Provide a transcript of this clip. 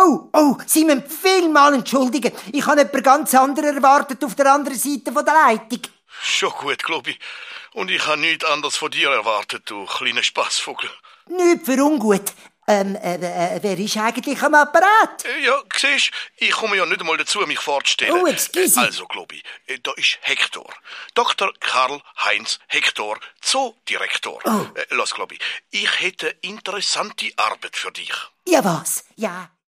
Oh, Sie müssen vielmal entschuldigen. Ich habe jemand ganz anderes erwartet auf der anderen Seite der Leitung. Schon gut, glaube ich. Und ich habe nichts anderes von dir erwartet, du kleiner Spassvogel. Nichts für ungut. Wer ist eigentlich am Apparat? Ja, siehst, ich komme ja nicht einmal dazu, mich vorzustellen. Oh, excuse. Also, glaube ich, da ist Hector. Dr. Karl-Heinz Hector, Zoodirektor. Oh. Lass, glaube ich hätte interessante Arbeit für dich. Ja, was? Ja.